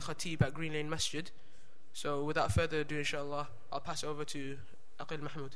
Khatib at Green Lane Masjid. So without further ado, inshallah, I'll pass over to Aqil Mahmoud.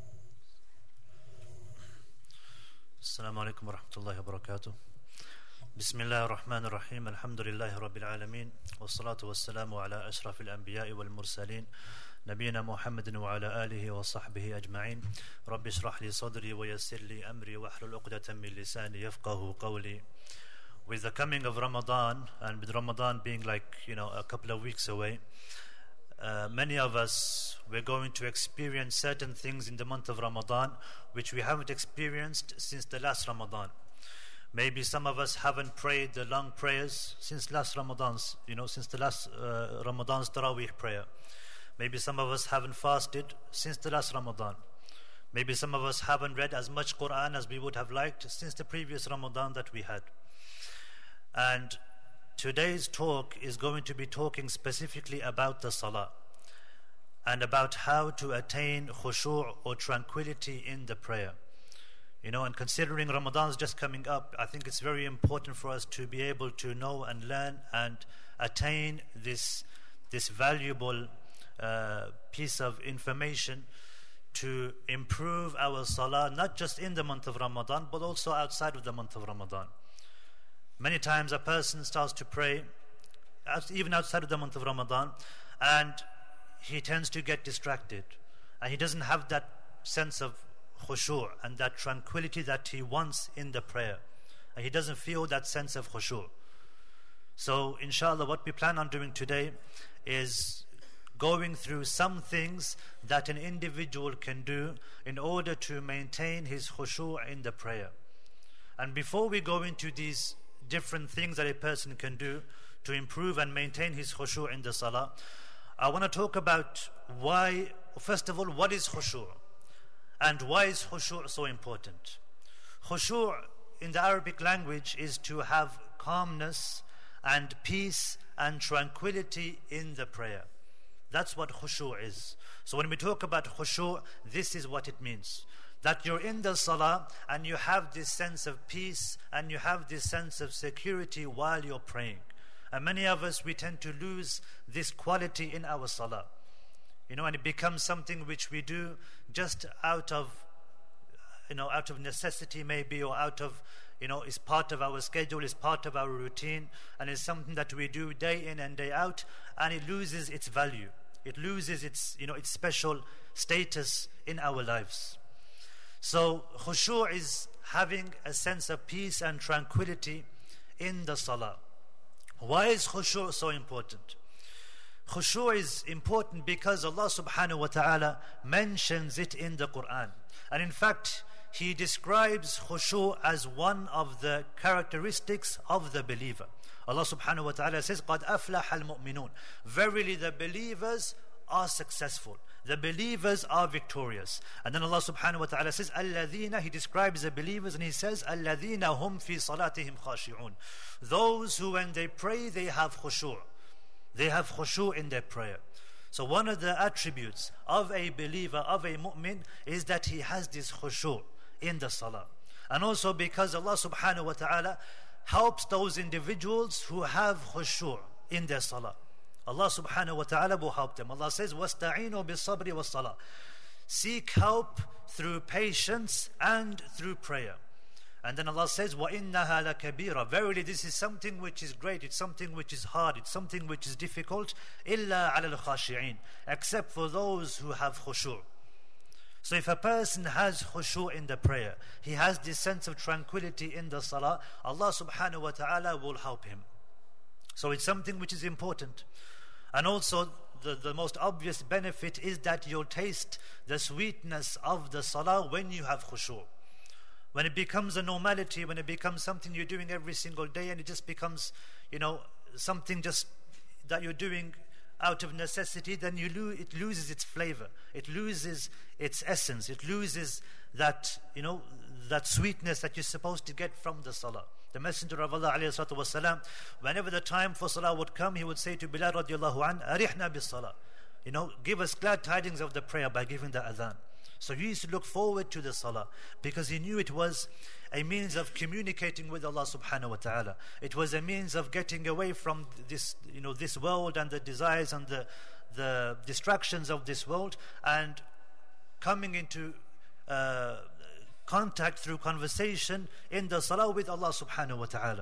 Assalamu alaikum wa rahmatullahi wa barakatuh. Bismillah ar-Rahman ar-Rahim. Alhamdulillahi Rabbil Alameen. Wa salatu wa salamu ala ashrafil anbiya'i wal mursaleen. Nabiyyina Muhammadin wa ala alihi wa sahbihi ajma'in. Rabbi shrah li sadri wa yassir li amri wa hlul uqdatan min lisani yafqahu qawli. With the coming of Ramadan, and with Ramadan being a couple of weeks away, many of us, we're going to experience certain things in the month of Ramadan which we haven't experienced since the last Ramadan. Maybe some of us haven't prayed the long prayers since last Ramadan's, since the last Ramadan's Taraweeh prayer. Maybe some of us haven't fasted since the last Ramadan. Maybe some of us haven't read as much Quran as we would have liked since the previous Ramadan that we had. And today's talk is going to be talking specifically about the Salah and about how to attain khushu' or tranquility in the prayer. And considering Ramadan is just coming up, I think it's very important for us to be able to know and learn and attain this valuable piece of information to improve our Salah, not just in the month of Ramadan, but also outside of the month of Ramadan. Many times a person starts to pray, even outside of the month of Ramadan, and he tends to get distracted. And he doesn't have that sense of khushu' and that tranquility that he wants in the prayer. And he doesn't feel that sense of khushu'. So, inshallah, what we plan on doing today is going through some things that an individual can do in order to maintain his khushu' in the prayer. And before we go into these different things that a person can do to improve and maintain his khushu' in the salah, I want to talk about why, first of all, what is khushu' and why is khushu' so important. Khushu' in the Arabic language is to have calmness and peace and tranquility in the prayer. That's what khushu' is. So when we talk about khushu', this is what it means. That you're in the salah and you have this sense of peace and you have this sense of security while you're praying. And many of us, we tend to lose this quality in our salah. And it becomes something which we do just out of necessity maybe, or out of, it's part of our schedule, it's part of our routine, and it's something that we do day in and day out, and it loses its value. It loses its special status in our lives. So khushu' is having a sense of peace and tranquility in the salah. Why is khushu' so important? Khushu' is important because Allah subhanahu wa ta'ala mentions it in the Quran. And in fact, He describes khushu' as one of the characteristics of the believer. Allah subhanahu wa ta'ala says, قَدْ أَفْلَحَ الْمُؤْمِنُونَ. Verily the believers are successful. The believers are victorious. And then Allah subhanahu wa ta'ala says, الَّذِينَ, He describes the believers and He says, الَّذِينَ هُمْ فِي صَلَاتِهِمْ خَاشِعُونَ. Those who when they pray, they have khushu'. They have khushu' in their prayer. So one of the attributes of a believer, of a mu'min, is that he has this khushu' in the salah. And also because Allah subhanahu wa ta'ala helps those individuals who have khushu' in their salah. Allah subhanahu wa ta'ala will help them. Allah says, وَاسْتَعِينُوا بِالصَّبْرِ وَالصَّلَاةِ. Seek help through patience and through prayer. And then Allah says, وَإِنَّهَا لَكَبِيرًا. Verily this is something which is great, it's something which is hard, it's something which is difficult, إِلَّا عَلَى الْخَاشِعِينَ, except for those who have khushu'. So if a person has khushu' in the prayer, he has this sense of tranquility in the salah, Allah subhanahu wa ta'ala will help him. So it's something which is important. And also the most obvious benefit is that you'll taste the sweetness of the salah when you have khushu'. When it becomes a normality, when it becomes something you're doing every single day, and it just becomes, something just that you're doing out of necessity, then it loses its flavor, it loses its essence, it loses that, that sweetness that you're supposed to get from the salah. The Messenger of Allah alayhi salatu wasalam, whenever the time for salah would come, he would say to Bilal radiallahu an, arihna bis salah, give us glad tidings of the prayer by giving the adhan. So he used to look forward to the salah because he knew it was a means of communicating with Allah subhanahu wa ta'ala. It was a means of getting away from this, this world and the desires and the distractions of this world, and coming into contact through conversation in the salah with Allah subhanahu wa ta'ala.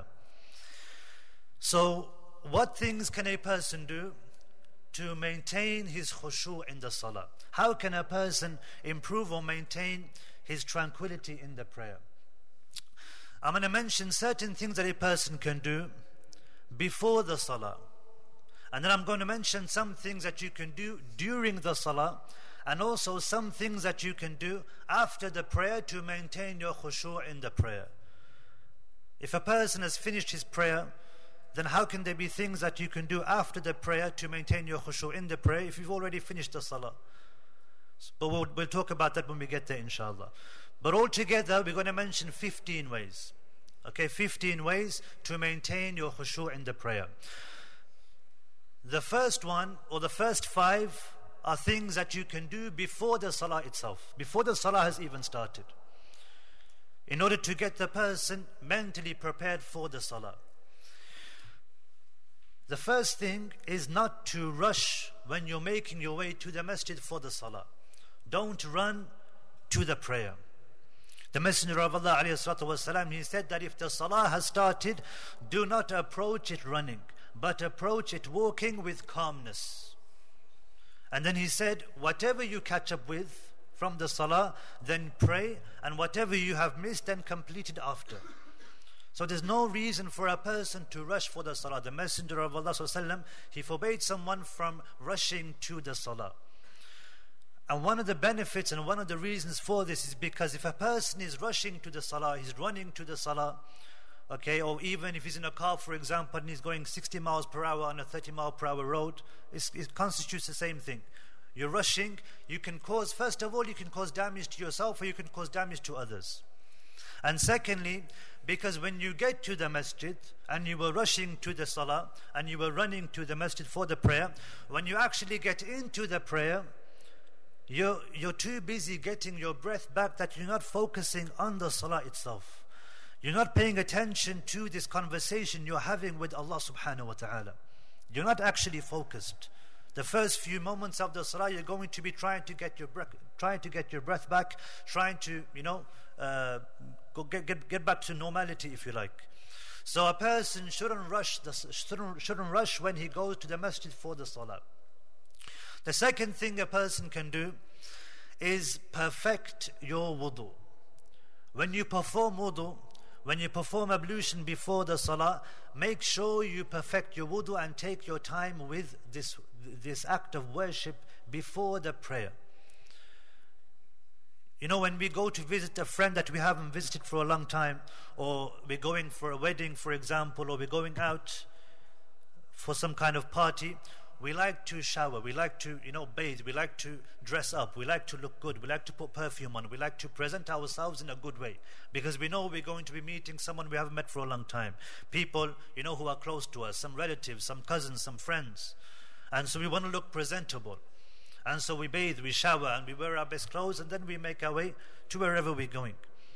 So what things can a person do to maintain his khushu' in the salah? How can a person improve or maintain his tranquility in the prayer? I'm going to mention certain things that a person can do before the salah, and then I'm going to mention some things that you can do during the salah, and also some things that you can do after the prayer to maintain your khushu' in the prayer. If a person has finished his prayer, then how can there be things that you can do after the prayer to maintain your khushu' in the prayer if you've already finished the salah? But we'll talk about that when we get there, inshallah. But altogether, we're going to mention 15 ways. Okay, 15 ways to maintain your khushu' in the prayer. The first one, or the first 5, are things that you can do before the salah itself, before the salah has even started, in order to get the person mentally prepared for the salah. The first thing is not to rush when you're making your way to the masjid for the salah. Don't run to the prayer. The Messenger of Allah ﷺ, he said that if the salah has started, do not approach it running, but approach it walking with calmness. And then he said, whatever you catch up with from the salah, then pray, and whatever you have missed, then complete it after. So there's no reason for a person to rush for the salah. The Messenger of Allah ﷺ, he forbade someone from rushing to the salah. And one of the benefits and one of the reasons for this is because if a person is rushing to the salah, he's running to the salah, okay, or even if he's in a car, for example, and he's going 60 miles per hour on a 30 mile per hour road, it constitutes the same thing. You're rushing, you can cause, first of all, you can cause damage to yourself, or you can cause damage to others. And secondly, because when you get to the masjid and you were rushing to the salah and you were running to the masjid for the prayer, when you actually get into the prayer, you're too busy getting your breath back that you're not focusing on the salah itself. You're not paying attention to this conversation you're having with Allah subhanahu wa ta'ala. You're not actually focused. The first few moments of the salah, you're going to be trying to get your breath back, trying to, get back to normality, if you like. So a person shouldn't rush when he goes to the masjid for the salah. The second thing a person can do is perfect your wudu. When you perform wudu, when you perform ablution before the salah, make sure you perfect your wudu and take your time with this act of worship before the prayer. When we go to visit a friend that we haven't visited for a long time, or we're going for a wedding, for example, or we're going out for some kind of party, we like to shower, we like to, bathe, we like to dress up, we like to look good, we like to put perfume on, we like to present ourselves in a good way, because we know we're going to be meeting someone we haven't met for a long time. People, who are close to us, some relatives, some cousins, some friends. And so we want to look presentable. And so we bathe, we shower, and we wear our best clothes, and then we make our way to wherever we're going.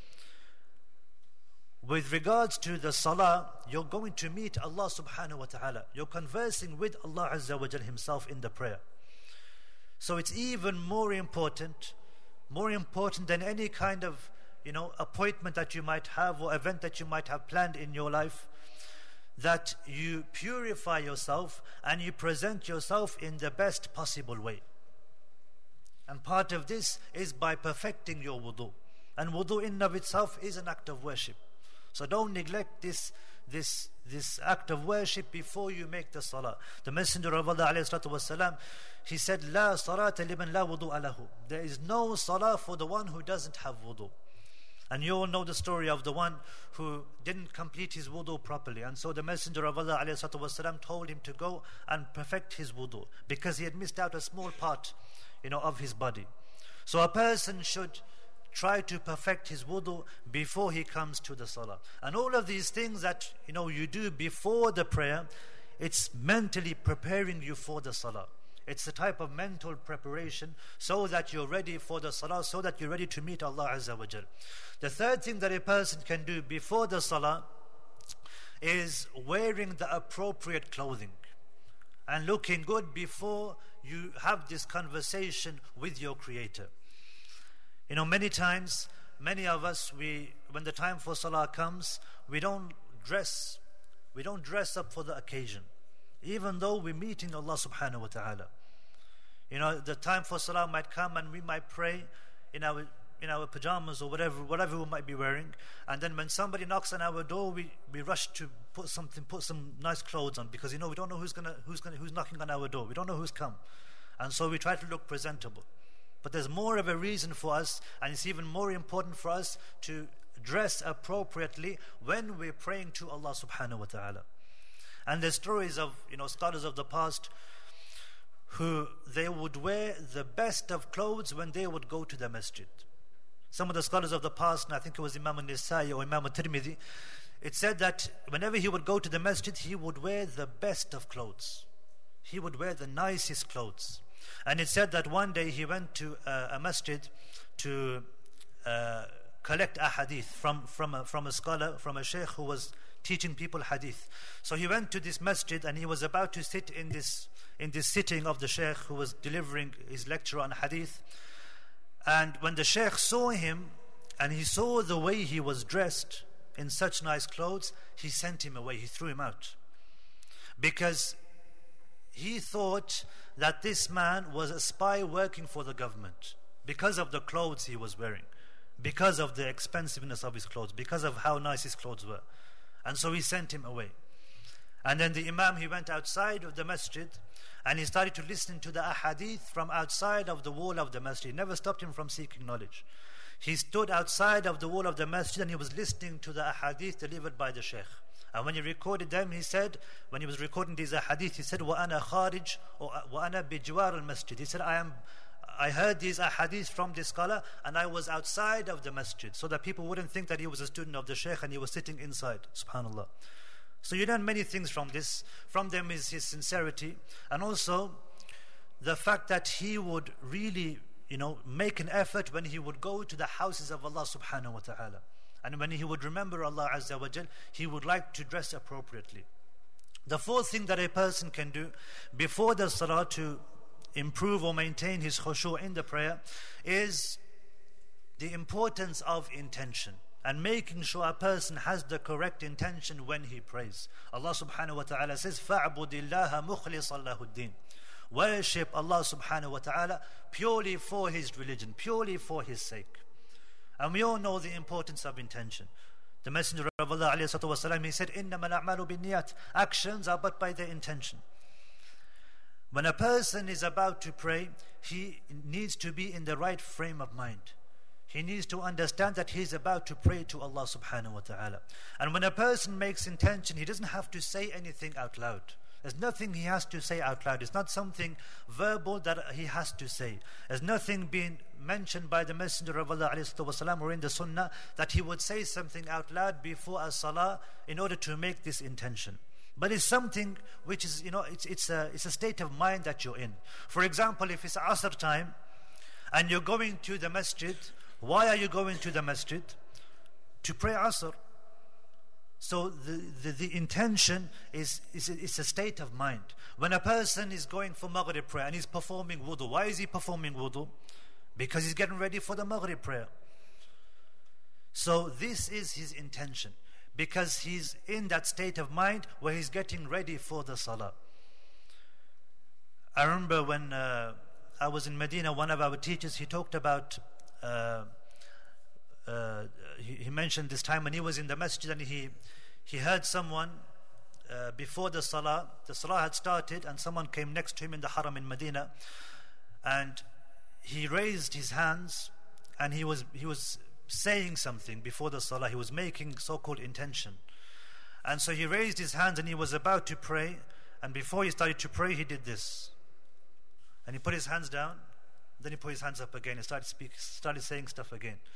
With regards to the salah, you're going to meet Allah subhanahu wa ta'ala. You're conversing with Allah Azza wa Jal himself in the prayer. So it's even more important than any kind of, appointment that you might have or event that you might have planned in your life, that you purify yourself and you present yourself in the best possible way. And part of this is by perfecting your wudu. And wudu in of itself is an act of worship. So don't neglect this act of worship before you make the salah. The Messenger of Allah ﷺ, he said, "La salata liman la wudu'a lahu." There is no salah for the one who doesn't have wudu. And you all know the story of the one who didn't complete his wudu properly. And so the Messenger of Allah ﷺ told him to go and perfect his wudu, because he had missed out a small part, of his body. So a person should try to perfect his wudu before he comes to the salah. And all of these things that you do before the prayer, it's mentally preparing you for the salah. It's a type of mental preparation so that you're ready for the salah, so that you're ready to meet Allah Azza wa Jal. The third thing that a person can do before the salah is wearing the appropriate clothing and looking good before you have this conversation with your Creator. You know, many times, many of us, when the time for salah comes, we don't dress up for the occasion, even though we're meeting Allah subhanahu wa ta'ala. You know, the time for salah might come and we might pray in our pajamas or whatever we might be wearing, and then when somebody knocks on our door, we rush to put some nice clothes on, because, you know, we don't know who's knocking on our door. We don't know who's come, and so we try to look presentable. But there's more of a reason for us, and it's even more important for us to dress appropriately when we're praying to Allah subhanahu wa ta'ala. And there's stories of, you know, scholars of the past who they would wear the best of clothes when they would go to the masjid. Some of the scholars of the past, and I think it was Imam al-Nisai or Imam al-Tirmidhi, it said that whenever he would go to the masjid, he would wear the best of clothes. He would wear the nicest clothes. And it said that one day he went to a masjid to collect a hadith from a scholar, from a sheikh who was teaching people hadith. So he went to this masjid and he was about to sit in this sitting of the sheikh who was delivering his lecture on hadith. And when the sheikh saw him and he saw the way he was dressed in such nice clothes, he sent him away, he threw him out, because he thought that this man was a spy working for the government, because of the clothes he was wearing, because of the expensiveness of his clothes, because of how nice his clothes were. And so he sent him away. And then the imam, he went outside of the masjid and he started to listen to the ahadith from outside of the wall of the masjid. It never stopped him from seeking knowledge. He stood outside of the wall of the masjid and he was listening to the ahadith delivered by the sheikh. And when he recorded them, he said, when he was recording these ahadith, he said, وَأَنَا خَارِجْ وَأَنَا بِجْوَارِ الْمَسْجِدِ. He said, I heard these ahadith from this scholar and I was outside of the masjid, so that people wouldn't think that he was a student of the sheikh and he was sitting inside. SubhanAllah. So you learn many things from this. From them is his sincerity, and also the fact that he would really, you know, make an effort when he would go to the houses of Allah subhanahu wa ta'ala. And when he would remember Allah Azza wa Jal, he would like to dress appropriately. The fourth thing that a person can do before the salah to improve or maintain his khushu' in the prayer is the importance of intention, and making sure a person has the correct intention when he prays. Allah subhanahu wa ta'ala says, فَاعْبُدِ اللَّهَ مُخْلِصًا لَهُ الدِّينَ. Worship Allah subhanahu wa ta'ala purely for his religion, purely for his sake. And we all know the importance of intention. The Messenger of Allah alayhi salatu wasalam, he said, إِنَّمَا الْأَعْمَالُ بِالنِّيَّاتِ. Actions are but by their intention. When a person is about to pray, he needs to be in the right frame of mind. He needs to understand that he is about to pray to Allah subhanahu wa ta'ala. And when a person makes intention, he doesn't have to say anything out loud. There's nothing he has to say out loud. It's not something verbal that he has to say. There's nothing being mentioned by the Messenger of Allah ﷺ or in the Sunnah that he would say something out loud before a salah in order to make this intention. But it's something which is, you know, it's a state of mind that you're in. For example, if it's Asr time and you're going to the masjid, why are you going to the masjid? To pray Asr. So the intention is a state of mind. When a person is going for Maghrib prayer and he's performing wudu, why is he performing wudu? Because he's getting ready for the Maghrib prayer. So this is his intention, because he's in that state of mind where he's getting ready for the salah. I remember when I was in Medina, one of our teachers, he talked about he mentioned this time when he was in the masjid and he heard someone before the salah had started, and someone came next to him in the haram in Medina, and he raised his hands and he was saying something before the salah. He was making so-called intention, and so he raised his hands and he was about to pray, and before he started to pray he did this, and he put his hands down, then he put his hands up again and started saying stuff again.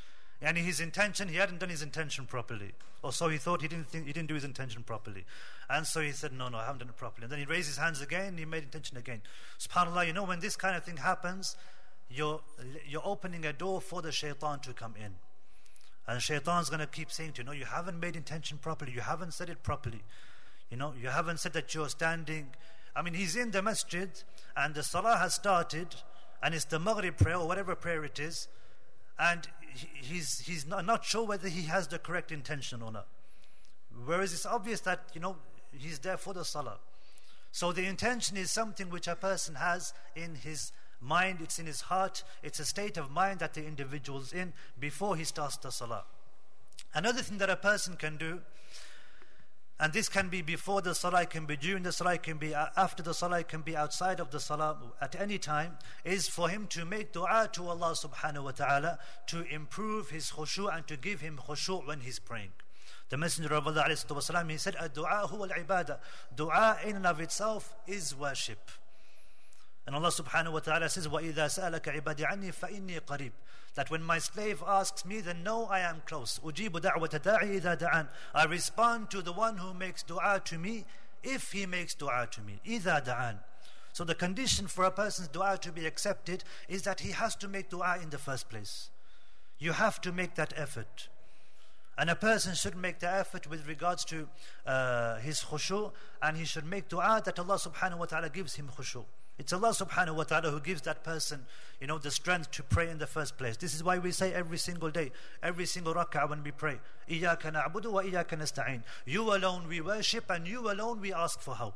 And his intention, he hadn't done his intention properly. Or so he thought, he didn't do his intention properly. And so he said, no, I haven't done it properly. And then he raised his hands again, he made intention again. SubhanAllah, when this kind of thing happens, you're opening a door for the shaitan to come in. And shaitan's going to keep saying to you, no, you haven't made intention properly, you haven't said it properly. You haven't said that you're standing. He's in the masjid, and the salah has started, and it's the Maghrib prayer, or whatever prayer it is, and he's not sure whether he has the correct intention or not. Whereas it's obvious that, he's there for the salah. So the intention is something which a person has in his mind, it's in his heart, it's a state of mind that the individual's in before he starts the salah. Another thing that a person can do, and this can be before the salah, it can be during the salah, it can be after the salah, it can be outside of the salah, at any time, is for him to make dua to Allah subhanahu wa ta'ala to improve his khushu' and to give him khushu' when he's praying. The Messenger of Allah alayhi wasallam, he said, "Ad-du'a huwa al-ibadah." Dua in and of itself is worship. And Allah subhanahu wa ta'ala says, وَإِذَا سَأَلَكَ عِبَادِي عَنِّي فَإِنِّي قَرِيبٌ. That when my slave asks me, then know I am close. أُجِيبُ دَعْوَةَ دَاعِي إِذَا دَعَانِ. I respond to the one who makes dua to me, if he makes dua to me. إِذَا دَعَانِ. So the condition for a person's dua to be accepted is that he has to make dua in the first place. You have to make that effort. And a person should make the effort with regards to his khushu', and he should make dua that Allah subhanahu wa ta'ala gives him khushu'. It's Allah subhanahu wa ta'ala who gives that person, the strength to pray in the first place. This is why we say every single day, every single rak'ah when we pray, إِيَّاكَ نَعْبُدُ وَإِيَّاكَ نَسْتَعِينُ. You alone we worship, and you alone we ask for help.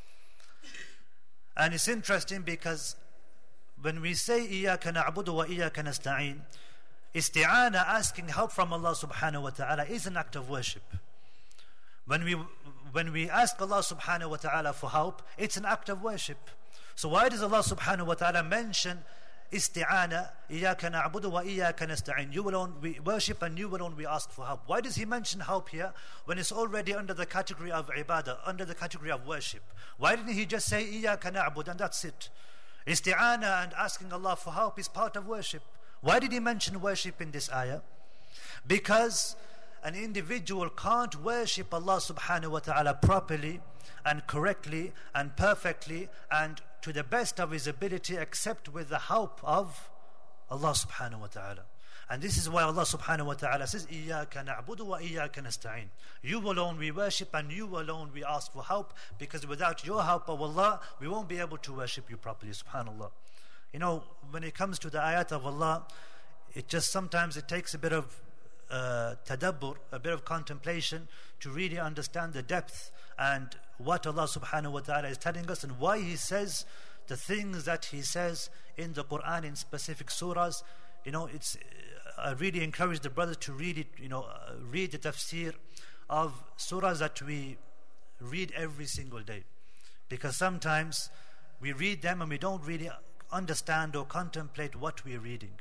And it's interesting because when we say إِيَّاكَ نَعْبُدُ وَإِيَّاكَ نَسْتَعِينُ, isti'ana, asking help from Allah subhanahu wa ta'ala, is an act of worship. When we ask Allah subhanahu wa ta'ala for help, it's an act of worship. So why does Allah subhanahu wa ta'ala mention isti'ana, إِيَّاكَ نَعْبُدُ وَإِيَّاكَ نَسْتَعِينُ? You alone we worship, and you alone we ask for help. Why does he mention help here when it's already under the category of ibadah, under the category of worship? Why didn't he just say إِيَّاكَ نَعْبُدُ and that's it? Isti'ana and asking Allah for help is part of worship. Why did he mention worship in this ayah? Because an individual can't worship Allah subhanahu wa ta'ala properly and correctly and perfectly and to the best of his ability except with the help of Allah subhanahu wa ta'ala. And this is why Allah subhanahu wa ta'ala says, إِيَّاكَ نَعْبُدُ وَإِيَّاكَ نَسْتَعِينُ. You alone we worship, and you alone we ask for help, because without your help, O Allah, we won't be able to worship you properly, subhanallah. When it comes to the ayat of Allah, sometimes it takes a bit of tadabbur, a bit of contemplation to really understand the depth and what Allah subhanahu wa ta'ala is telling us, and why he says the things that he says in the Quran in specific surahs. I really encourage the brothers to read it, read the tafsir of surahs that we read every single day, because sometimes we read them and we don't really understand or contemplate what we're reading.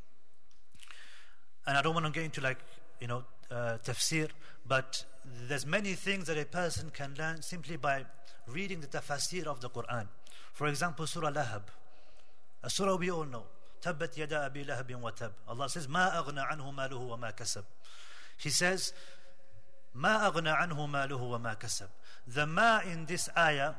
And I don't want to get into tafsir, but there's many things that a person can learn simply by reading the tafsir of the Quran. For example, Surah Lahab, a surah we all know. Tabbat yada abi lahabin wa tab. Allah says, Ma aghna anhu maluhu wa ma kasab. He says, Ma aghna anhu maluhu wa ma kasab. The ma in this ayah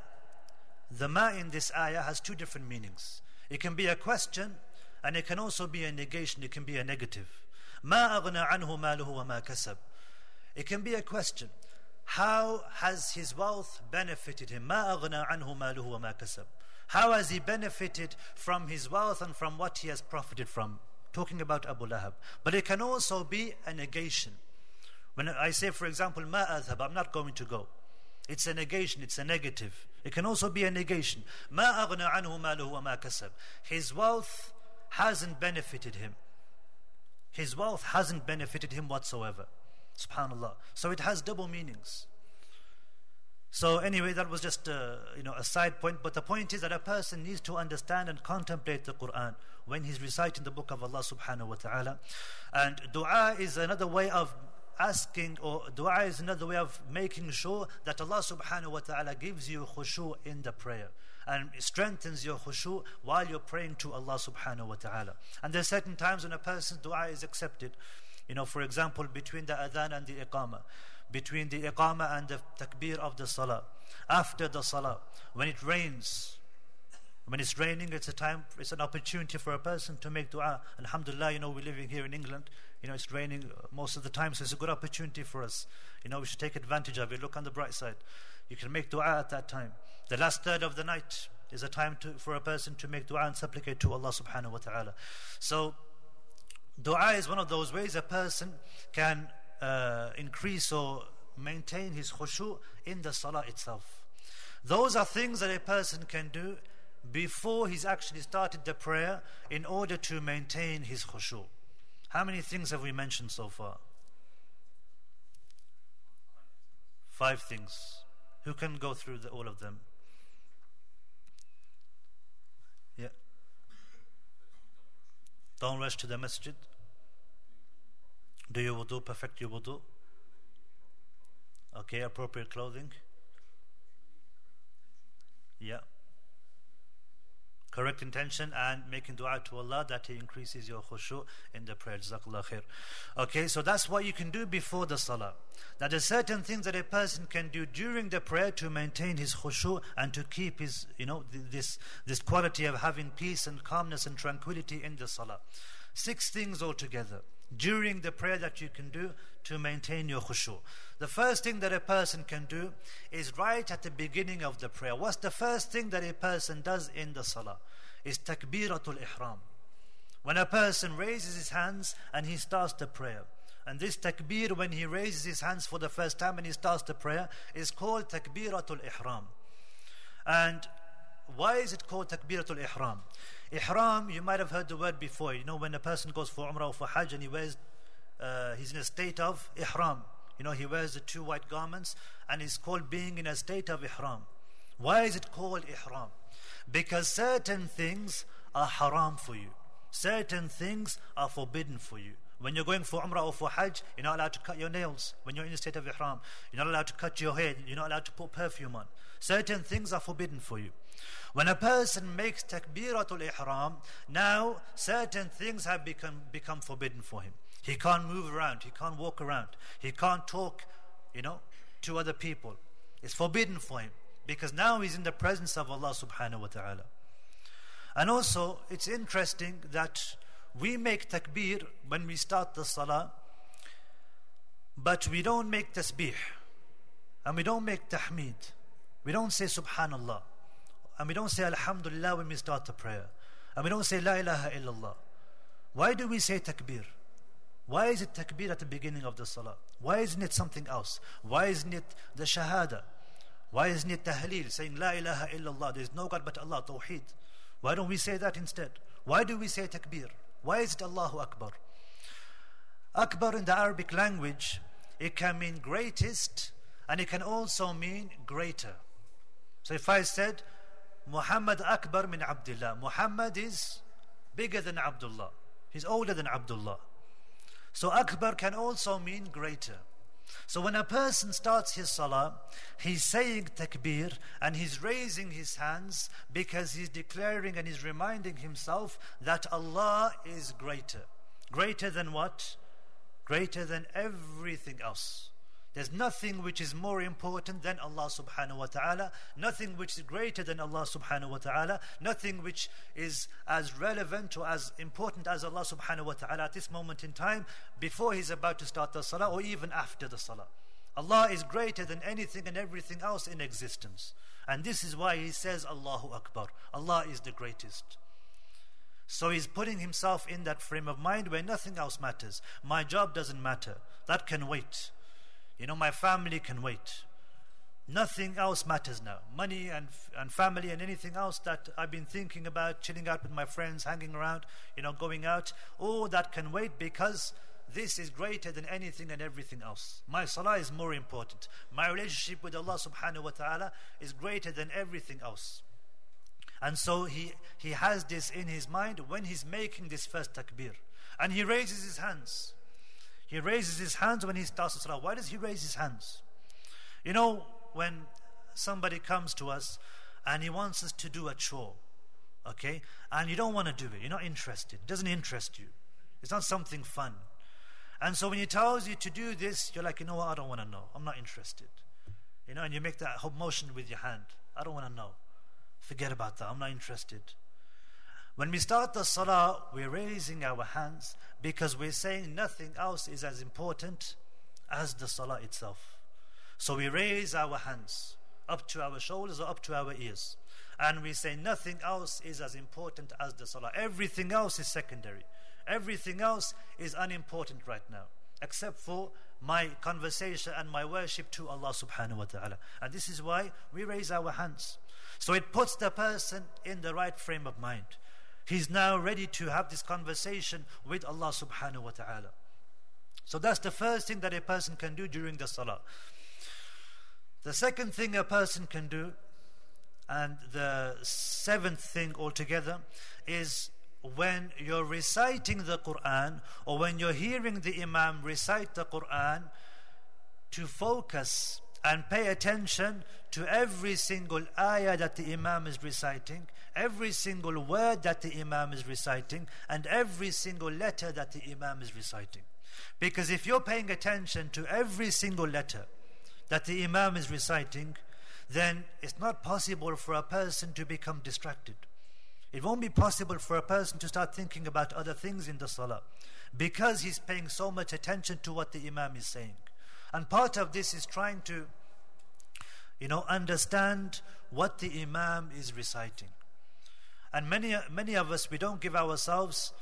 has two different meanings. It can be a question, and it can also be a negation. It can be a negative. Ma aghna anhu maluhu wa ma kasab. It can be a question. How has his wealth benefited him? Ma aghna anhu maluhu wa ma kasab. How has he benefited from his wealth and from what he has profited from? Talking about Abu Lahab. But it can also be a negation. When I say, for example, ma adhab, I'm not going to go. It's a negation, it's a negative. It can also be a negation. Ma aghna anhu maluhu wa ma kasab. His wealth hasn't benefited him. His wealth hasn't benefited him whatsoever. Subhanallah. So it has double meanings. So anyway, that was just a side point. But the point is that a person needs to understand and contemplate the Quran when he's reciting the book of Allah subhanahu wa ta'ala. And dua is another way of asking, or dua is another way of making sure that Allah subhanahu wa ta'ala gives you khushu' in the prayer and strengthens your khushu' while you're praying to Allah subhanahu wa ta'ala. And there are certain times when a person's dua is accepted. For example, between the adhan and the iqamah, between the iqamah and the takbir of the salah, after the salah, when it rains, when it's raining, it's an opportunity for a person to make dua. Alhamdulillah, we're living here in England, it's raining most of the time, so it's a good opportunity for us. We should take advantage of it. Look on the bright side. You can make dua at that time. The last third of the night is a time for a person to make dua and supplicate to Allah subhanahu wa ta'ala. So, dua is one of those ways a person can increase or maintain his khushu' in the salah itself. Those are things that a person can do before he's actually started the prayer in order to maintain his khushu'. How many things have we mentioned so far? 5 things. Who can go through all of them? Yeah. Don't rush to the masjid. Do your wudu, perfect your wudu. Okay, appropriate clothing. Yeah. Correct intention and making dua to Allah that He increases your khushu' in the prayer. Jazakallah khair. Okay, so that's what you can do before the salah. Now there's certain things that a person can do during the prayer to maintain his khushu' and to keep his, this quality of having peace and calmness and tranquility in the salah. 6 things altogether during the prayer that you can do to maintain your khushu'. The first thing that a person can do is right at the beginning of the prayer. What's the first thing that a person does in the salah? Is takbiratul ihram. When a person raises his hands and he starts the prayer. And this takbir, when he raises his hands for the first time and he starts the prayer, is called takbiratul ihram. And why is it called takbiratul ihram? Ihram, you might have heard the word before. When a person goes for umrah or for hajj and he's in a state of ihram. He wears the 2 white garments and it's called being in a state of ihram. Why is it called ihram? Because certain things are haram for you. Certain things are forbidden for you. When you're going for umrah or for hajj, you're not allowed to cut your nails. When you're in a state of ihram, you're not allowed to cut your hair. You're not allowed to put perfume on. Certain things are forbidden for you. When a person makes takbiratul ihram, now certain things have become forbidden for him. He can't move around. He can't walk around. He can't talk, to other people. It's forbidden for him because now he's in the presence of Allah subhanahu wa ta'ala. And also, it's interesting that we make takbir when we start the salah, but we don't make tasbih, and we don't make tahmid. We don't say subhanallah, and we don't say alhamdulillah when we start the prayer, and we don't say la ilaha illallah. Why do we say takbir? Why is it takbir at the beginning of the salah? Why isn't it something else? Why isn't it the shahada? Why isn't it tahleel, saying la ilaha illallah, there is no God but Allah, tawheed? Why don't we say that instead? Why do we say takbir? Why is it Allahu Akbar? Akbar in the Arabic language, it can mean greatest and it can also mean greater. So if I said Muhammad Akbar min Abdullah, Muhammad is bigger than Abdullah. He's older than Abdullah. So Akbar can also mean greater. So when a person starts his salah, he's saying takbir and he's raising his hands because he's declaring and he's reminding himself that Allah is greater. Greater than what? Greater than everything else. There's nothing which is more important than Allah subhanahu wa ta'ala, nothing which is greater than Allah subhanahu wa ta'ala, nothing which is as relevant or as important as Allah subhanahu wa ta'ala at this moment in time, before he's about to start the salah or even after the salah. Allah is greater than anything and everything else in existence. And this is why he says Allahu Akbar. Allah is the greatest. So he's putting himself in that frame of mind where nothing else matters. My job doesn't matter. That can wait. My family can wait. Nothing else matters now. Money and family and anything else that I've been thinking about, chilling out with my friends, hanging around, going out, all that can wait because this is greater than anything and everything else. My salah is more important. My relationship with Allah subhanahu wa ta'ala is greater than everything else. And so he has this in his mind when he's making this first takbir. And he raises his hands. He raises his hands when he starts the salah. Why does he raise his hands? When somebody comes to us and he wants us to do a chore, okay, and you don't want to do it, you're not interested, it doesn't interest you, it's not something fun, And so when he tells you to do this, you're like, you know what, I don't want to know. I'm not interested. You know, and you make that motion with your hand. I don't want to know. Forget about that. I'm not interested. When we start the salah, we're raising our hands because we're saying nothing else is as important as the salah itself. So we raise our hands up to our shoulders or up to our ears. And we say nothing else is as important as the salah. Everything else is secondary. Everything else is unimportant right now, except for my conversation and my worship to Allah subhanahu wa ta'ala. And this is why we raise our hands. So it puts the person in the right frame of mind. He's now ready to have this conversation with Allah subhanahu wa ta'ala. So that's the first thing that a person can do during the salah. The second thing a person can do, and the seventh thing altogether, is when you're reciting the Quran or when you're hearing the Imam recite the Quran, to focus and pay attention to every single ayah that the Imam is reciting, every single word that the Imam is reciting, and every single letter that the Imam is reciting. Because if you're paying attention to every single letter that the Imam is reciting, then it's not possible for a person to become distracted. It won't be possible for a person to start thinking about other things in the salah, because he's paying so much attention to what the Imam is saying. And part of this is trying to, understand what the Imam is reciting. And many of us, we don't give ourselves,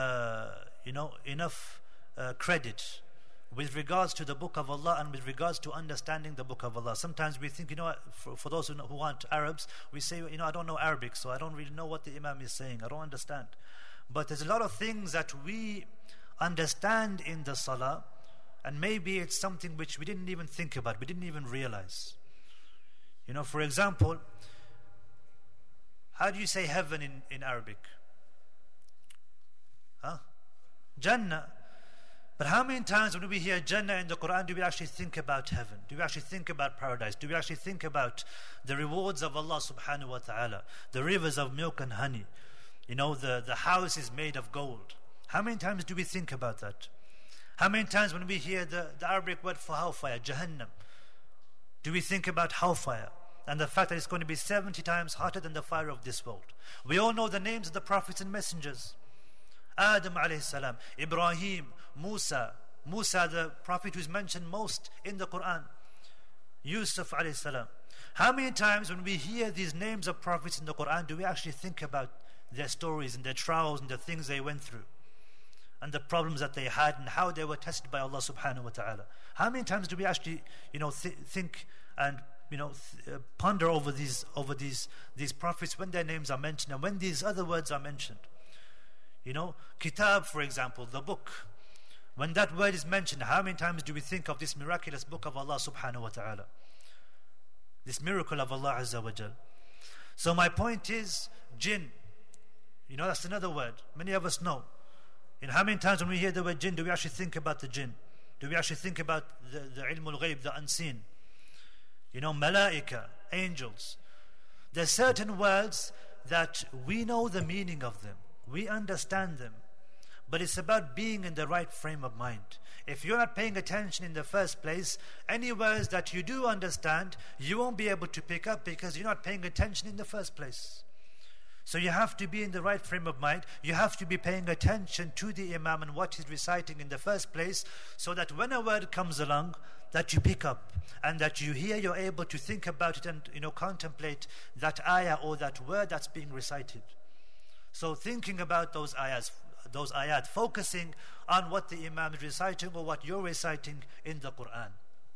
enough credit with regards to the Book of Allah and with regards to understanding the Book of Allah. Sometimes we think, for those who aren't Arabs, we say, I don't know Arabic, so I don't really know what the Imam is saying. I don't understand. But there's a lot of things that we understand in the Salah, and maybe it's something which we didn't even think about, we didn't even realize. For example, how do you say heaven in Arabic? Jannah. But how many times when we hear Jannah in the Quran do we actually think about heaven? Do we actually think about paradise? Do we actually think about the rewards of Allah subhanahu wa ta'ala? The rivers of milk and honey. The house is made of gold. How many times do we think about that? How many times when we hear the Arabic word for hellfire, Jahannam, do we think about hellfire and the fact that it's going to be 70 times hotter than the fire of this world? We all know the names of the prophets and messengers. Adam alayhi salam, Ibrahim, Musa, the prophet who's mentioned most in the Quran, Yusuf alayhi salam. How many times when we hear these names of prophets in the Quran do we actually think about their stories and their trials and the things they went through and the problems that they had and how they were tested by Allah subhanahu wa ta'ala? How many times do we actually think and ponder over these prophets when their names are mentioned and when these other words are mentioned? Kitab, for example, the book. When that word is mentioned, how many times do we think of this miraculous book of Allah subhanahu wa ta'ala? This miracle of Allah Azza wa Jal. So my point is, jinn. That's another word. Many of us know. How many times when we hear the word jinn, do we actually think about the jinn? Do we actually think about the ilmul ghaib, the unseen? Malaika, angels. There's certain words that we know the meaning of them. We understand them. But it's about being in the right frame of mind. If you're not paying attention in the first place, any words that you do understand, you won't be able to pick up because you're not paying attention in the first place. So you have to be in the right frame of mind. You have to be paying attention to the Imam and what he's reciting in the first place, so that when a word comes along, that you pick up and that you hear, you're able to think about it and contemplate that ayah or that word that's being recited. So thinking about those ayat, focusing on what the Imam is reciting or what you're reciting in the Quran.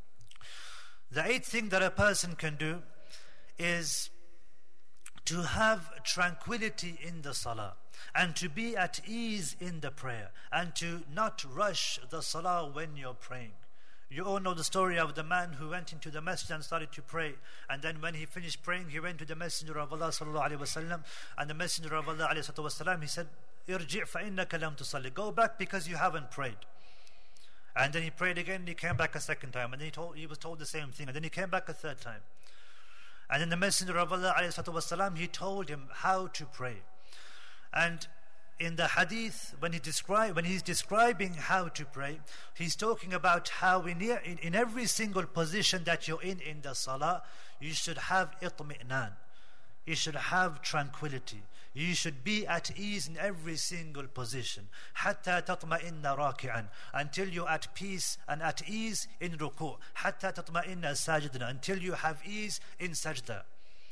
The eighth thing that a person can do is to have tranquility in the salah and to be at ease in the prayer and to not rush the salah when you're praying. You all know the story of the man who went into the masjid and started to pray, and then when he finished praying, he went to the Messenger of Allah sallallahu alaihi wasallam, and the Messenger of Allah alayhi wasallam, he said, "Irji' fa innaka lam tusalli." Go back because you haven't prayed. And then he prayed again, and he came back a second time, and then he was told the same thing, and then he came back a third time. And then the Messenger of Allah alayhi wasallam, he told him how to pray. And in the hadith, when he's describing how to pray, he's talking about how in every single position that you're in the salah, you should have itmi'nan. You should have tranquility. You should be at ease in every single position. حَتَّى تَطْمَئِنَّ رَاكِعًا, until you're at peace and at ease in ruku'. حَتَّى تَطْمَئِنَّ سَاجِدًا, until you have ease in sajda.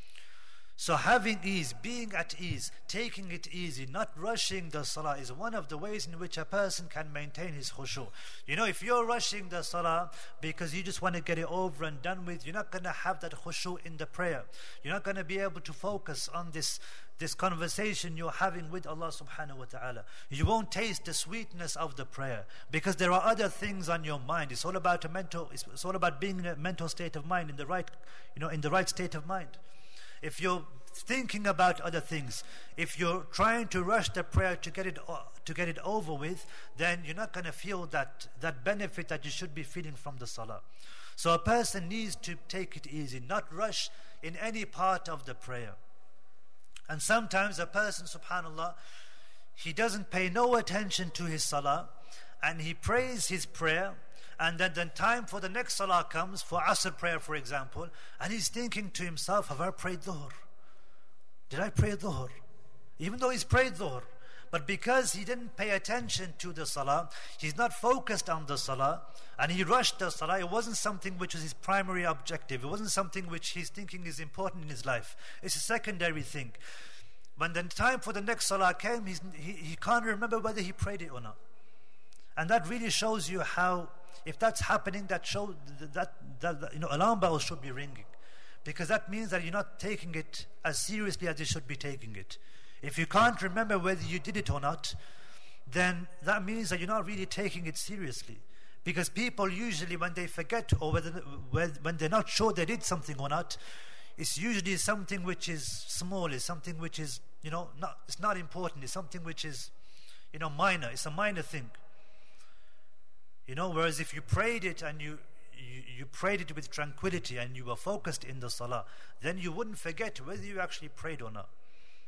So having ease, being at ease, taking it easy, not rushing the salah is one of the ways in which a person can maintain his khushu'. You know, if you're rushing the salah because you just want to get it over and done with, you're not going to have that khushu' in the prayer. You're not going to be able to focus on this conversation you're having with Allah subhanahu wa ta'ala. You won't taste the sweetness of the prayer because there are other things on your mind. It's all about it's all about being in a mental state of mind, in the right state of mind. If you're thinking about other things, if you're trying to rush the prayer to get it over with, then you're not going to feel that benefit that you should be feeling from the salah. So a person needs to take it easy, not rush in any part of the prayer. And sometimes a person, subhanallah, he doesn't pay no attention to his salah, and he prays his prayer, and then the time for the next salah comes, for Asr prayer for example, and he's thinking to himself, have I prayed Dhuhr? Did I pray Dhuhr? Even though he's prayed Dhuhr. But because he didn't pay attention to the salah, he's not focused on the salah, and he rushed the salah, it wasn't something which was his primary objective. It wasn't something which he's thinking is important in his life. It's a secondary thing. When the time for the next salah came, he can't remember whether he prayed it or not. And that really shows you how, if that's happening, that shows that alarm bells should be ringing, because that means that you're not taking it as seriously as you should be taking it. If you can't remember whether you did it or not, then that means that you're not really taking it seriously. Because people usually, when they forget or when they're not sure they did something or not, it's usually something which is small, it's something which is it's not important, it's something which is minor, it's a minor thing. Whereas if you prayed it and you prayed it with tranquility and you were focused in the salah, then you wouldn't forget whether you actually prayed or not.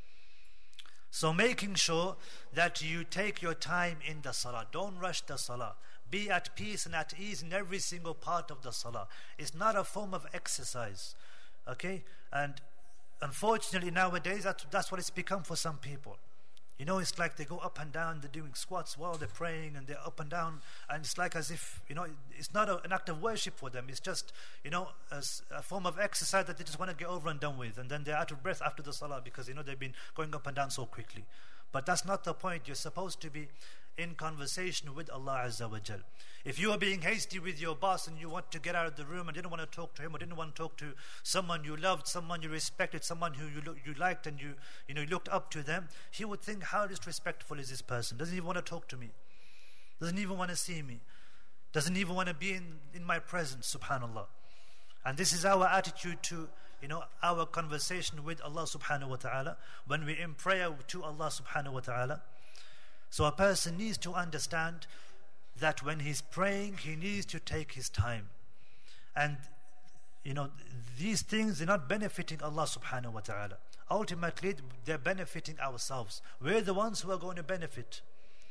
So making sure that you take your time in the salah, don't rush the salah. Be at peace and at ease in every single part of the salah. It's not a form of exercise, okay? And unfortunately nowadays that's what it's become for some people. It's like they go up and down, they're doing squats while they're praying, and they're up and down, and it's like as if, it's not an act of worship for them. It's just, a form of exercise that they just want to get over and done with, and then they're out of breath after the salah because, they've been going up and down so quickly. But that's not the point. You're supposed to be in conversation with Allah Azza wa Jal. If you are being hasty with your boss and you want to get out of the room and didn't want to talk to him or didn't want to talk to someone you loved, someone you respected, someone who you liked and you looked up to them, he would think, how disrespectful is this person? Doesn't even want to talk to me. Doesn't even want to see me. Doesn't even want to be in my presence, subhanallah. And this is our attitude to our conversation with Allah subhanahu wa ta'ala when we're in prayer to Allah subhanahu wa ta'ala. So a person needs to understand that when he's praying, he needs to take his time. And these things, they're not benefiting Allah subhanahu wa ta'ala. Ultimately, they're benefiting ourselves. We're the ones who are going to benefit.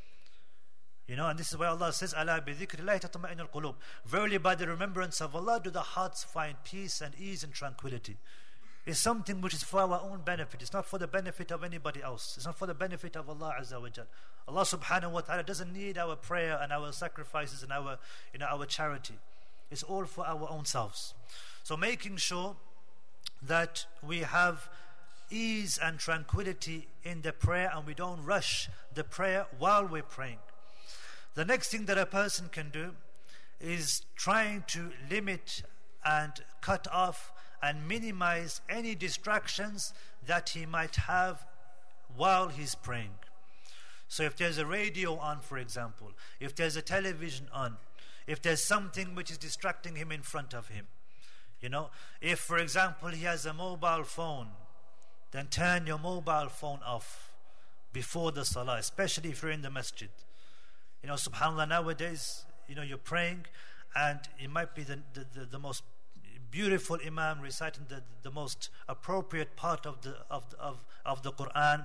And this is why Allah says, "Ala bi dhikrillahi tatma'innul qulub." Verily, by the remembrance of Allah do the hearts find peace and ease and tranquility. It's something which is for our own benefit. It's not for the benefit of anybody else. It's not for the benefit of Allah Azza wa Jal. Allah subhanahu wa ta'ala doesn't need our prayer and our sacrifices and our charity. It's all for our own selves. So making sure that we have ease and tranquility in the prayer and we don't rush the prayer while we're praying. The next thing that a person can do is trying to limit and cut off and minimize any distractions that he might have while he's praying. So if there's a radio on, for example, if there's a television on, if there's something which is distracting him in front of him, if, for example, he has a mobile phone, then turn your mobile phone off before the salah, especially if you're in the masjid. SubhanAllah, nowadays, you're praying and it might be the most beautiful imam reciting the most appropriate part of the Quran,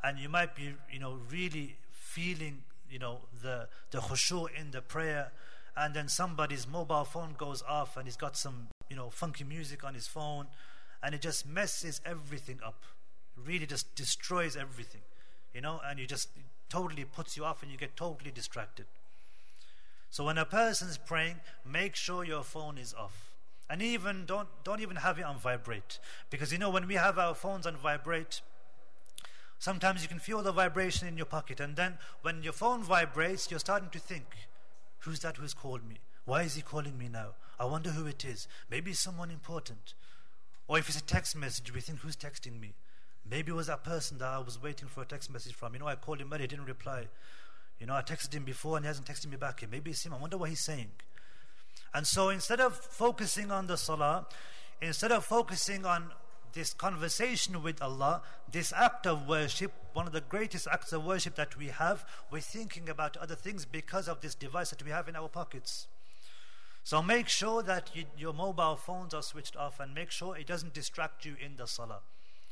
and you might be, really feeling, the khushu' in the prayer, and then somebody's mobile phone goes off and he's got some, funky music on his phone, and it just messes everything up. Really just destroys everything, and you just totally puts you off and you get totally distracted. So when a person's praying, make sure your phone is off. And even don't even have it on vibrate. Because when we have our phones on vibrate, sometimes you can feel the vibration in your pocket, and then when your phone vibrates, you're starting to think, who's that who's called me? Why is he calling me now? I wonder who it is. Maybe it's someone important. Or if it's a text message, we think, who's texting me? Maybe it was that person that I was waiting for a text message from. I called him, but he didn't reply. I texted him before and he hasn't texted me back yet. Maybe it's him. I wonder what he's saying. And so instead of focusing on the salah, instead of focusing on this conversation with Allah, this act of worship, one of the greatest acts of worship that we have, we're thinking about other things because of this device that we have in our pockets. So make sure that your mobile phones are switched off, and make sure it doesn't distract you in the salah.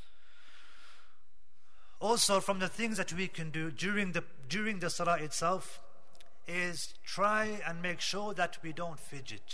Also, from the things that we can do during the salah itself is try and make sure that we don't fidget.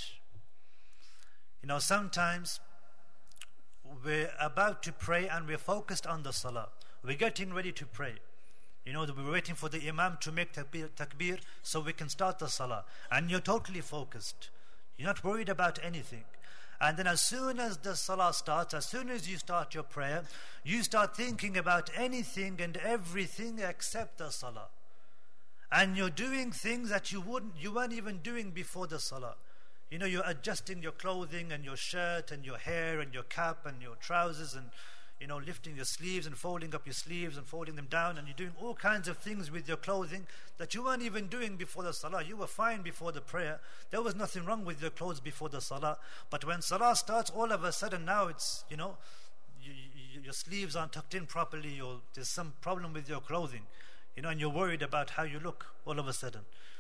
Sometimes we're about to pray and we're focused on the salah. We're getting ready to pray. We're waiting for the imam to make takbir so we can start the salah. And you're totally focused. You're not worried about anything. And then as soon as the salah starts, as soon as you start your prayer, you start thinking about anything and everything except the salah. And you're doing things that you weren't even doing before the salah. You're adjusting your clothing and your shirt and your hair and your cap and your trousers, and lifting your sleeves and folding up your sleeves and folding them down, and you're doing all kinds of things with your clothing that you weren't even doing before the salah. You were fine before the prayer. There was nothing wrong with your clothes before the salah. But when salah starts, all of a sudden now it's, your sleeves aren't tucked in properly, or there's some problem with your clothing, and you're worried about how you look all of a sudden.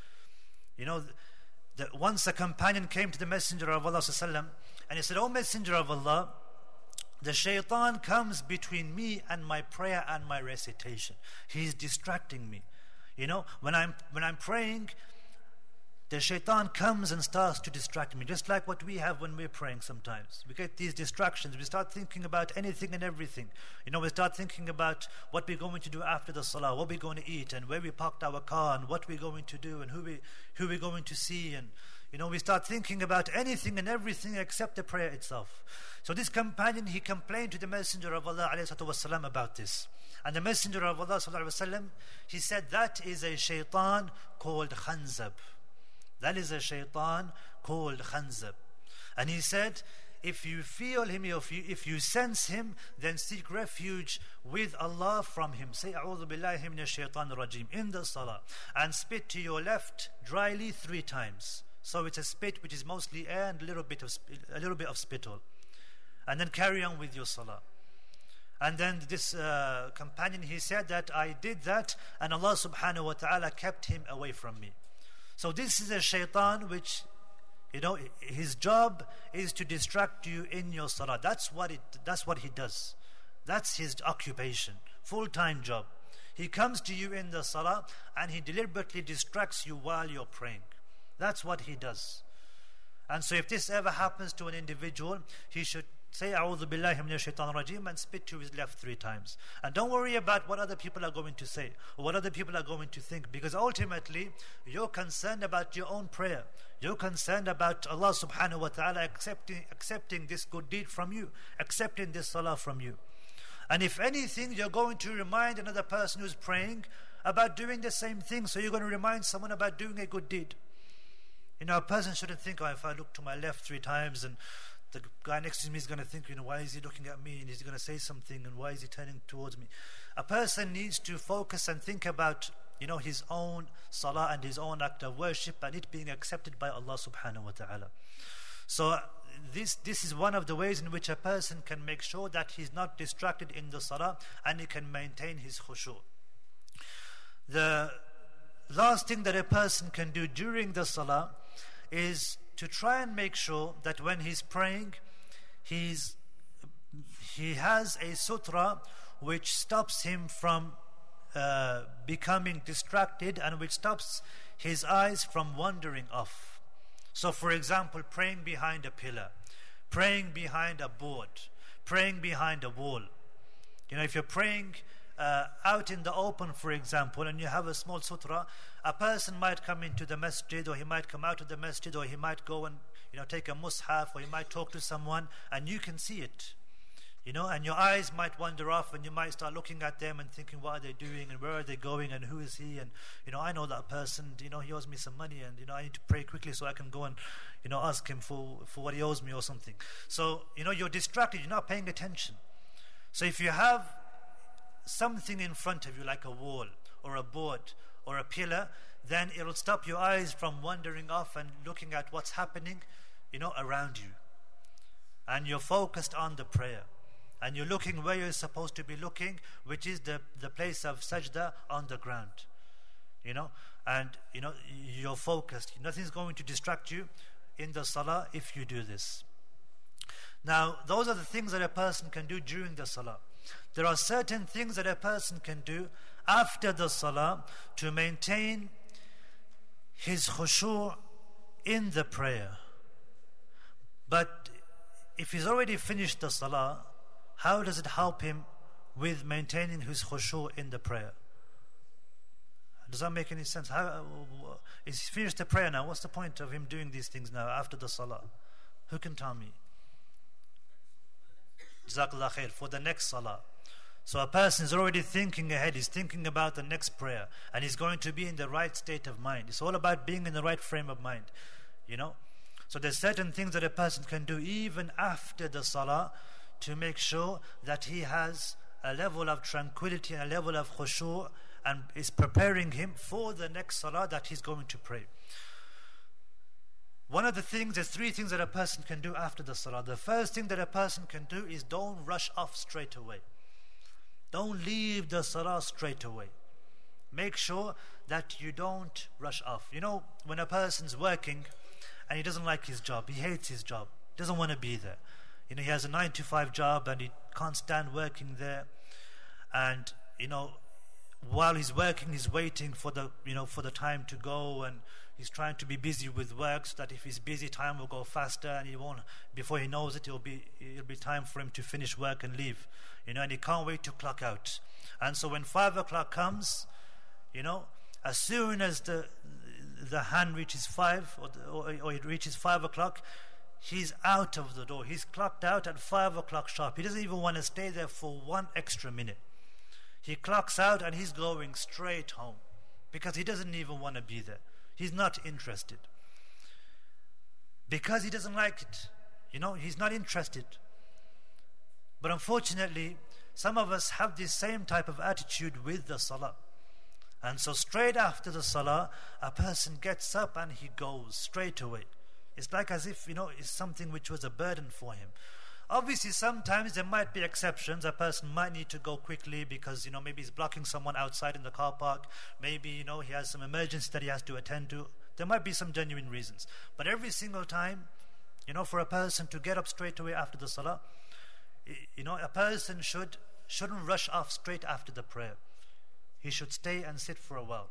Once a companion came to the Messenger of Allah ﷺ, and he said, "O Messenger of Allah, the shaitan comes between me and my prayer and my recitation. He's distracting me. When I'm praying, the shaitan comes and starts to distract me, just like what we have when we're praying sometimes. We get these distractions. We start thinking about anything and everything. We start thinking about what we're going to do after the salah, what we're going to eat, and where we parked our car, and what we're going to do, and who we're going to see, and we start thinking about anything and everything except the prayer itself. So this companion, he complained to the Messenger of Allah ﷺ about this. And the Messenger of Allah ﷺ, he said, that is a shaitan called Khanzab. That is a shaitan called Khanzab. And he said, if you feel him, if you sense him, then seek refuge with Allah from him. Say, A'udhu billahi minash shaitanir rajim, in the salah. And spit to your left dryly 3 times. So it's a spit which is mostly air and a little bit of spittle. And then carry on with your salah. And then this companion, he said that I did that, and Allah subhanahu wa ta'ala kept him away from me. So this is a shaitan which, his job is to distract you in your salah. That's what he does. That's his occupation, full-time job. He comes to you in the salah and he deliberately distracts you while you're praying. That's what he does. And so if this ever happens to an individual, he should say, A'udhu billahi minash shaitanir rajim, and spit to his left 3 times. And don't worry about what other people are going to say, or what other people are going to think, because ultimately, you're concerned about your own prayer. You're concerned about Allah subhanahu wa ta'ala accepting this good deed from you, accepting this salah from you. And if anything, you're going to remind another person who's praying about doing the same thing. So you're going to remind someone about doing a good deed. A person shouldn't think, if I look to my left 3 times and the guy next to me is going to think, why is he looking at me, and he's going to say something, and why is he turning towards me? A person needs to focus and think about, his own salah and his own act of worship, and it being accepted by Allah subhanahu wa ta'ala. So this is one of the ways in which a person can make sure that he's not distracted in the salah, and he can maintain his khushu'. The last thing that a person can do during the salah is to try and make sure that when he's praying, he has a sutra which stops him from becoming distracted, and which stops his eyes from wandering off. So for example, praying behind a pillar, praying behind a board, praying behind a wall. You know, if you're praying out in the open, for example, and you have a small sutra, a person might come into the masjid, or he might come out of the masjid, or he might go and, you know, take a mushaf, or he might talk to someone, and you can see it. You know, and your eyes might wander off, and you might start looking at them and thinking, what are they doing, and where are they going, and who is he, and, you know, I know that person, you know, he owes me some money, and, you know, I need to pray quickly so I can go and, you know, ask him for what he owes me or something. So, you know, you're distracted, you're not paying attention. So if you have something in front of you, like a wall, or a board, or a pillar, then it'll stop your eyes from wandering off and looking at what's happening, you know, around you. And you're focused on the prayer. And you're looking where you're supposed to be looking, which is the place of sajda on the ground. You know, and you know, you're focused. Nothing's going to distract you in the salah if you do this. Now, those are the things that a person can do during the salah. There are certain things that a person can do after the salah to maintain his khushu' in the prayer. But if he's already finished the salah, how does it help him with maintaining his khushu' in the prayer? Does that make any sense? He's finished the prayer now. What's the point of him doing these things now after the salah? Who can tell me? Jazakallah khair. For the next salah. So a person is already thinking ahead. He's thinking about the next prayer. And he's going to be in the right state of mind. It's all about being in the right frame of mind. You know? So there's certain things that a person can do even after the salah to make sure that he has a level of tranquility and a level of khushu' and is preparing him for the next salah that he's going to pray. One of the things, there's three things that a person can do after the salah. The first thing that a person can do is don't rush off straight away. Don't leave the salah straight away. Make sure that you don't rush off. You know, when a person's working and he doesn't like his job, he hates his job, doesn't want to be there. You know, he has a 9-to-5 job and he can't stand working there. And, you know, while he's working, he's waiting for the, you know, for the time to go, and he's trying to be busy with work so that if he's busy, time will go faster, and he won't, before he knows it, it'll be time for him to finish work and leave. You know, and he can't wait to clock out. And so when 5 o'clock comes, you know, as soon as the hand reaches 5 or it reaches 5 o'clock, he's out of the door. He's clocked out at 5 o'clock sharp. He doesn't even want to stay there for 1 extra minute. He clocks out and he's going straight home because he doesn't even want to be there. He's not interested. Because he doesn't like it. You know, he's not interested. But unfortunately, some of us have this same type of attitude with the salah. And so straight after the salah, a person gets up and he goes straight away. It's like as if, you know, it's something which was a burden for him. Obviously, sometimes there might be exceptions. A person might need to go quickly because, you know, maybe he's blocking someone outside in the car park. Maybe, you know, he has some emergency that he has to attend to. There might be some genuine reasons. But every single time, you know, for a person to get up straight away after the salah, you know, a person shouldn't rush off straight after the prayer. He should stay and sit for a while.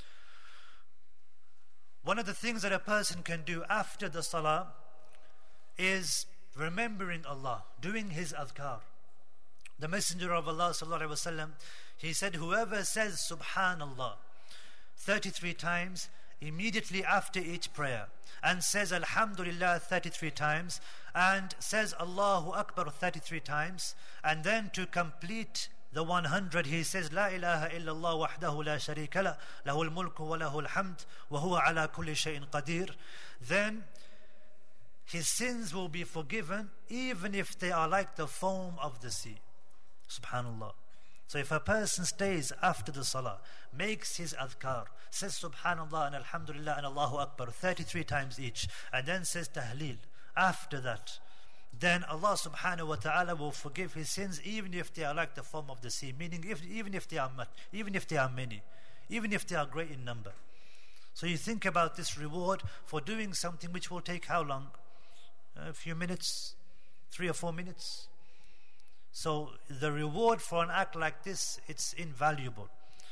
One of the things that a person can do after the salah is remembering Allah, doing his adhkar. The Messenger of Allah sallallahu alaihi wasallam, he said, whoever says Subhanallah 33 times immediately after each prayer, and says Alhamdulillah 33 times, and says Allahu Akbar 33 times, and then to complete the 100 he says La ilaha illallah wahdahu la sharika la lahul mulku wa lahul hamd wa huwa ala kulli shay'in qadir, then his sins will be forgiven even if they are like the foam of the sea. Subhanallah. So if a person stays after the salah, makes his adhkar, says Subhanallah and Alhamdulillah and Allahu Akbar 33 times each, and then says Tahleel after that, then Allah subhanahu wa ta'ala will forgive his sins even if they are like the foam of the sea, meaning even if they are much, even if they are many, even if they are great in number. So you think about this reward for doing something which will take how long? A few minutes, 3 or 4 minutes. So the reward for an act like this, it's invaluable.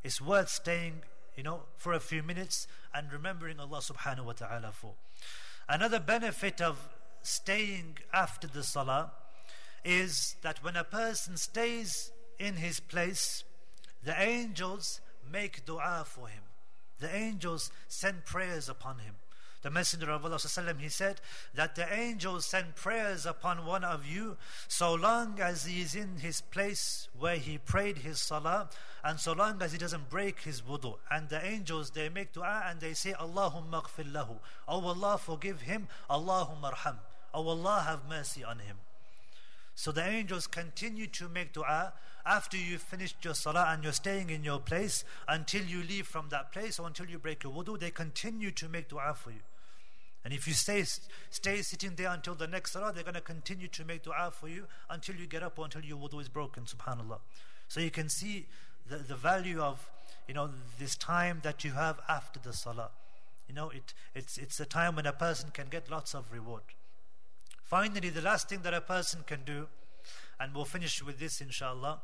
It's worth staying, for a few minutes and remembering Allah subhanahu wa ta'ala for. Another benefit of staying after the salah is that when a person stays in his place, the angels make dua for him. The angels send prayers upon him. The Messenger of Allah ﷺ, he said that the angels send prayers upon one of you so long as he is in his place where he prayed his salah, and so long as he doesn't break his wudu. And the angels, they make dua and they say, Allahumma ghfir lahu. Oh Allah, forgive him. Allahumma arham. Oh Allah, have mercy on him. So the angels continue to make dua after you've finished your salah and you're staying in your place until you leave from that place or until you break your wudu. They continue to make dua for you. And if you stay sitting there until the next salah, they're going to continue to make dua for you until you get up or until your wudu is broken, subhanallah. So you can see the value of this time that you have after the salah. It's a time when a person can get lots of reward. Finally, the last thing that a person can do, and we'll finish with this inshallah,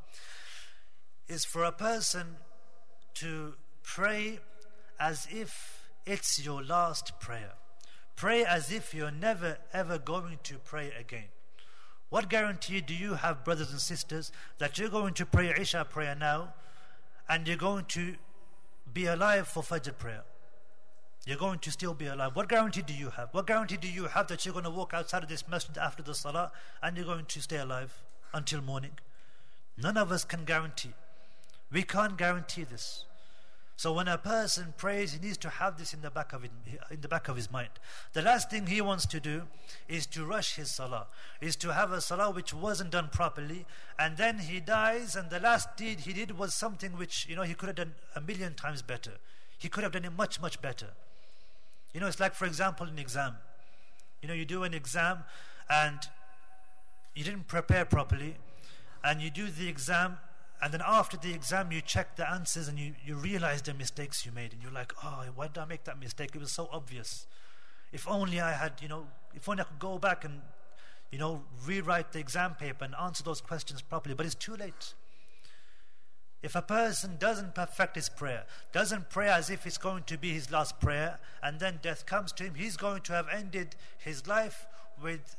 is for a person to pray as if it's your last prayer. Pray as if you're never ever going to pray again. What guarantee do you have, brothers and sisters, that you're going to pray Isha prayer now and you're going to be alive for Fajr prayer? You're going to still be alive. What guarantee do you have? What guarantee do you have that you're going to walk outside of this masjid after the salah and you're going to stay alive until morning? None of us can guarantee. We can't guarantee this. So when a person prays, he needs to have this in the back of his mind. The last thing he wants to do is to rush his salah, is to have a salah which wasn't done properly, and then he dies and the last deed he did was something which he could have done 1,000,000 times better. He could have done it much, much better. It's like, for example, an exam. You do an exam and you didn't prepare properly, and you do the exam, and then after the exam you check the answers and you realize the mistakes you made, and you're like, oh, why did I make that mistake? It was so obvious. If only I had, if only I could go back and, rewrite the exam paper and answer those questions properly. But it's too late. If a person doesn't perfect his prayer, doesn't pray as if it's going to be his last prayer, and then death comes to him, he's going to have ended his life with,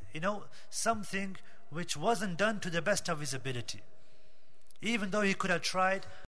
something which wasn't done to the best of his ability. Even though he could have tried